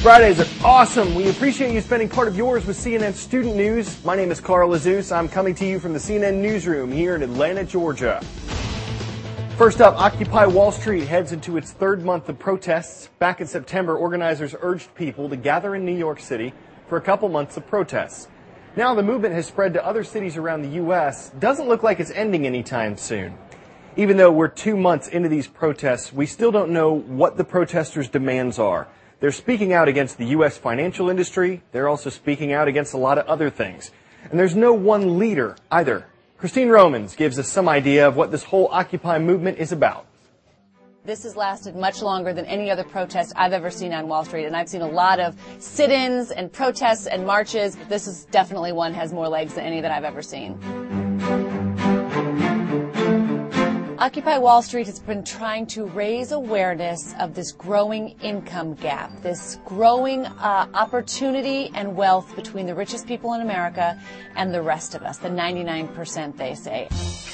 Fridays are awesome. We appreciate you spending part of yours with CNN Student News. My name is Carl Azus. I'm coming to you from the CNN Newsroom here in Atlanta, Georgia. First up, Occupy Wall Street heads into its third month of protests. Back in September, organizers urged people to gather in New York City for a couple months of protests. Now the movement has spread to other cities around the U.S. Doesn't look like it's ending anytime soon. Even though we're 2 months into these protests, we still don't know what the protesters' demands are. They're speaking out against the U.S. financial industry. They're also speaking out against a lot of other things. And there's no one leader either. Christine Romans gives us some idea of what this whole Occupy movement is about. This has lasted much longer than any other protest I've ever seen on Wall Street, and I've seen a lot of sit-ins and protests and marches. This is definitely one has more legs than any that I've ever seen. Occupy Wall Street has been trying to raise awareness of this growing income gap, this growing opportunity and wealth between the richest people in America and the rest of us, the 99%, they say.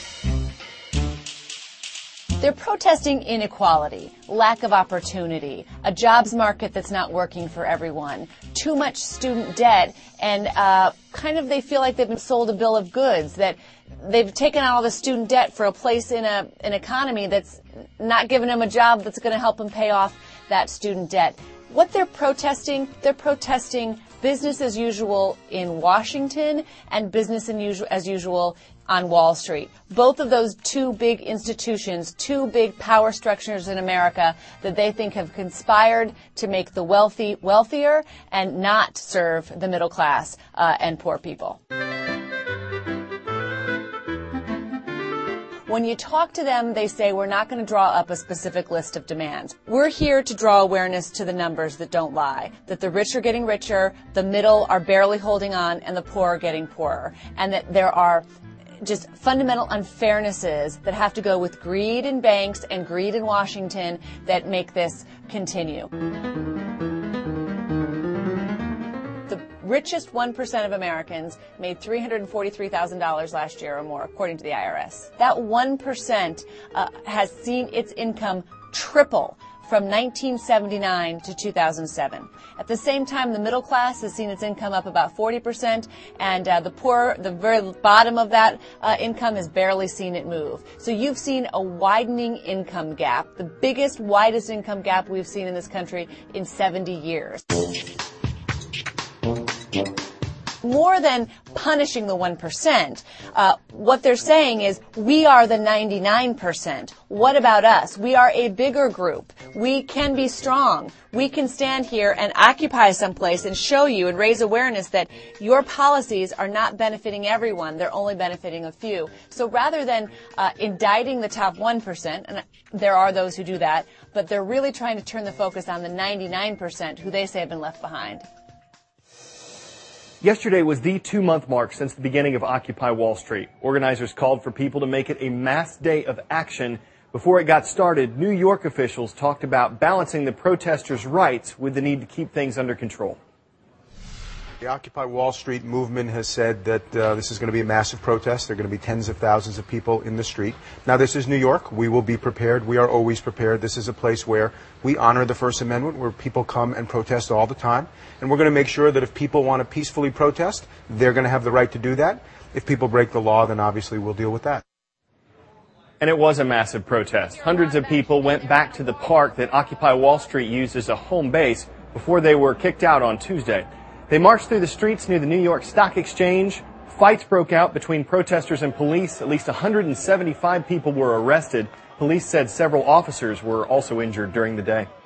They're protesting inequality, lack of opportunity, a jobs market that's not working for everyone, too much student debt, and they feel like they've been sold a bill of goods, that they've taken out all the student debt for a place in an economy that's not giving them a job that's going to help them pay off that student debt. What they're protesting business as usual in Washington and business as usual on Wall Street. Both of those two big institutions, two big power structures in America that they think have conspired to make the wealthy wealthier and not serve the middle class and poor people. When you talk to them, they say, we're not going to draw up a specific list of demands. We're here to draw awareness to the numbers that don't lie, that the rich are getting richer, the middle are barely holding on, and the poor are getting poorer, and that there are just fundamental unfairnesses that have to go with greed in banks and greed in Washington that make this continue. The richest 1% of Americans made $343,000 last year or more, according to the IRS. That 1% has seen its income triple from 1979 to 2007. At the same time, the middle class has seen its income up about 40%, and the poor, the very bottom of that income, has barely seen it move. So you've seen a widening income gap, the biggest, widest income gap we've seen in this country in 70 years. More than punishing the 1%, what they're saying is, we are the 99%. What about us? We are a bigger group. We can be strong. We can stand here and occupy someplace and show you and raise awareness that your policies are not benefiting everyone. They're only benefiting a few. So rather than indicting the top 1%, and there are those who do that, but they're really trying to turn the focus on the 99% who they say have been left behind. Yesterday was the 2-month mark since the beginning of Occupy Wall Street. Organizers called for people to make it a mass day of action. Before it got started, New York officials talked about balancing the protesters' rights with the need to keep things under control. The Occupy Wall Street movement has said that this is going to be a massive protest. There are going to be tens of thousands of people in the street. Now, this is New York. We will be prepared. We are always prepared. This is a place where we honor the First Amendment, where people come and protest all the time. And we're going to make sure that if people want to peacefully protest, they're going to have the right to do that. If people break the law, then obviously we'll deal with that. And it was a massive protest. Hundreds of people went back to the park that Occupy Wall Street used as a home base before they were kicked out on Tuesday. They marched through the streets near the New York Stock Exchange. Fights broke out between protesters and police. At least 175 people were arrested. Police said several officers were also injured during the day.